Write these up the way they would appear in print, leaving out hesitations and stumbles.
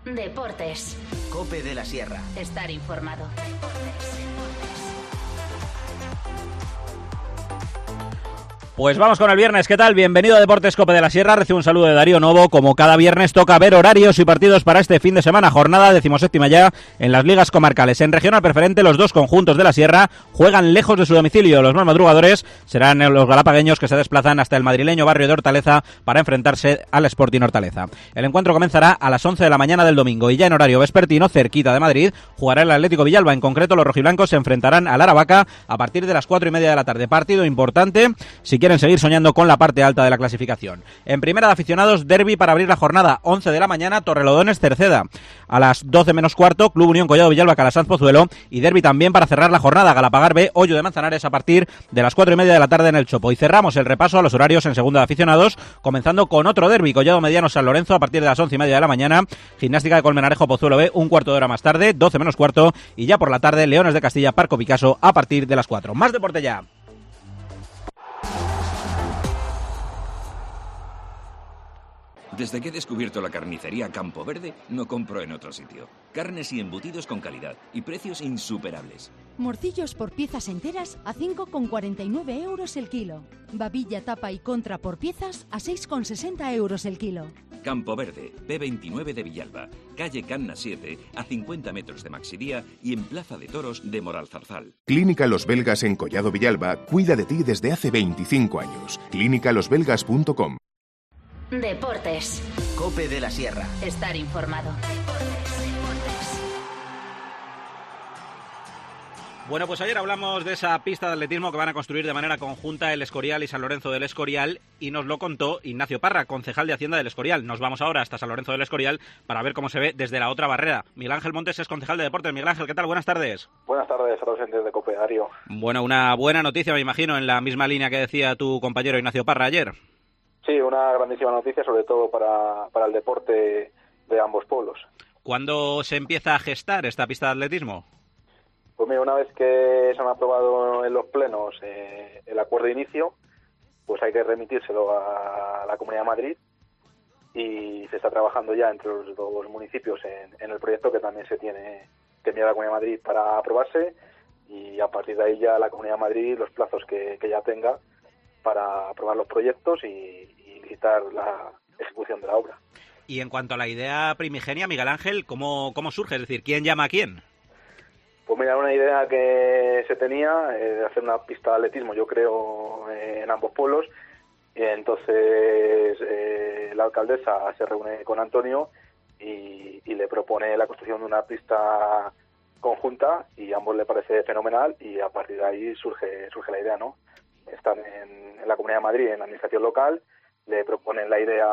Deportes. COPE de la Sierra. Estar informado. Pues vamos con el viernes, ¿qué tal? Bienvenido a Deportes COPE de la Sierra, recibo un saludo de Darío Novo. Como cada viernes toca ver horarios y partidos para este fin de semana, jornada 17ª ya en las ligas comarcales. En regional preferente, los dos conjuntos de la Sierra juegan lejos de su domicilio. Los más madrugadores serán los galapagueños, que se desplazan hasta el madrileño barrio de Hortaleza para enfrentarse al Sporting Hortaleza. El encuentro comenzará a las 11 de la mañana del domingo y ya en horario vespertino, cerquita de Madrid, jugará el Atlético Villalba. En concreto, los rojiblancos se enfrentarán al Aravaca a partir de las 4:30 de la tarde. Partido importante si quieren seguir soñando con la parte alta de la clasificación. En primera de aficionados, derbi para abrir la jornada, 11 de la mañana, Torrelodones Cerceda. A las 12 menos cuarto, Club Unión Collado Villalba Calasanz Pozuelo, y derbi también para cerrar la jornada, Galapagar B, Hoyo de Manzanares a partir de las 4:30 de la tarde en el Chopo. Y cerramos el repaso a los horarios en segunda de aficionados, comenzando con otro derbi, Collado Mediano San Lorenzo a partir de las 11:30 de la mañana, Gimnástica de Colmenarejo Pozuelo B, un cuarto de hora más tarde, 12 menos cuarto, y ya por la tarde, Leones de Castilla Parco Picasso a partir de las 4. Más deporte ya. Desde que he descubierto la carnicería Campo Verde, no compro en otro sitio. Carnes y embutidos con calidad y precios insuperables. Morcillos por piezas enteras a 5,49 euros el kilo. Babilla, tapa y contra por piezas a 6,60 euros el kilo. Campo Verde, P29 de Villalba, calle Canna 7, a 50 metros de Maxidía y en Plaza de Toros de Moralzarzal. Clínica Los Belgas en Collado Villalba cuida de ti desde hace 25 años. clínicalosbelgas.com. Deportes. COPE de la Sierra. Estar informado. Bueno, pues ayer hablamos de esa pista de atletismo que van a construir de manera conjunta el Escorial y San Lorenzo del Escorial, y nos lo contó Ignacio Parra, concejal de Hacienda del Escorial. Nos vamos ahora hasta San Lorenzo del Escorial para ver cómo se ve desde la otra barrera. Miguel Ángel Montes es concejal de Deportes. Miguel Ángel, ¿qué tal? Buenas tardes. Buenas tardes a los entes de COPE, Darío. Bueno, una buena noticia, me imagino, en la misma línea que decía tu compañero Ignacio Parra ayer. Sí, una grandísima noticia, sobre todo para el deporte de ambos pueblos. ¿Cuándo se empieza a gestar esta pista de atletismo? Pues mira, una vez que se han aprobado en los plenos el acuerdo de inicio, pues hay que remitírselo a la Comunidad de Madrid, y se está trabajando ya entre los dos municipios en el proyecto que también se tiene que enviar a la Comunidad de Madrid para aprobarse, y a partir de ahí ya la Comunidad de Madrid los plazos que ya tenga para aprobar los proyectos y licitar la ejecución de la obra. Y en cuanto a la idea primigenia, Miguel Ángel, ¿cómo surge? Es decir, ¿quién llama a quién? Pues mira, una idea que se tenía de hacer una pista de atletismo, yo creo, en ambos pueblos. Y entonces la alcaldesa se reúne con Antonio y le propone la construcción de una pista conjunta, y a ambos le parece fenomenal, y a partir de ahí surge la idea, ¿no? Están en la Comunidad de Madrid, en la administración local, le proponen la idea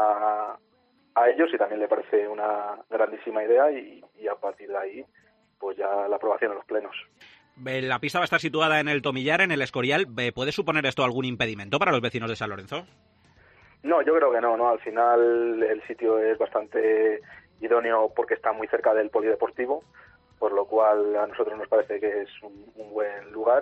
a ellos y también le parece una grandísima idea, y a partir de ahí pues ya la aprobación en los plenos. La pista va a estar situada en el Tomillar, en el Escorial. ¿Puede suponer esto algún impedimento para los vecinos de San Lorenzo? No, yo creo que no. Al final el sitio es bastante idóneo porque está muy cerca del polideportivo, por lo cual a nosotros nos parece que es un buen lugar.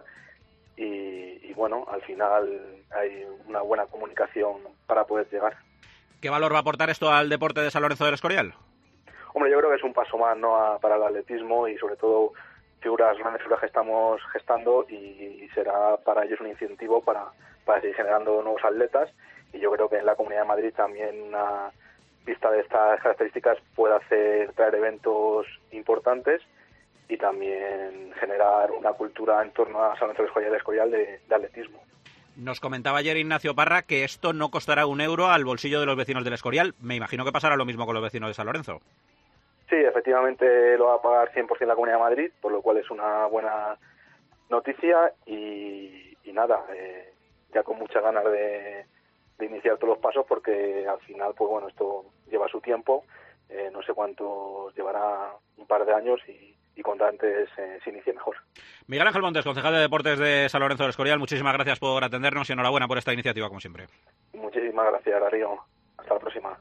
Y bueno, al final hay una buena comunicación para poder llegar. ¿Qué valor va a aportar esto al deporte de San Lorenzo del Escorial? Hombre, yo creo que es un paso más, ¿no?, para el atletismo, y sobre todo grandes figuras que estamos gestando, y será para ellos un incentivo para seguir generando nuevos atletas. Y yo creo que en la Comunidad de Madrid también una pista de estas características puede traer eventos importantes y también generar una cultura en torno a San Lorenzo del Escorial de atletismo. Nos comentaba ayer Ignacio Parra que esto no costará €1 al bolsillo de los vecinos del Escorial. Me imagino que pasará lo mismo con los vecinos de San Lorenzo. Sí, efectivamente lo va a pagar 100% la Comunidad de Madrid, por lo cual es una buena noticia, y nada, ya con muchas ganas de iniciar todos los pasos, porque al final, pues bueno, esto lleva su tiempo, no sé cuánto llevará, un par de años, y cuanto antes se inicie mejor. Miguel Ángel Montes, concejal de Deportes de San Lorenzo del Escorial, muchísimas gracias por atendernos y enhorabuena por esta iniciativa, como siempre. Muchísimas gracias, Darío. Hasta la próxima.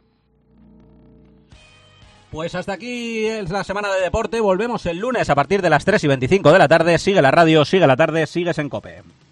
Pues hasta aquí es la semana de deporte. Volvemos el lunes a partir de las 3:25 de la tarde. Sigue la radio, sigue la tarde, sigues en COPE.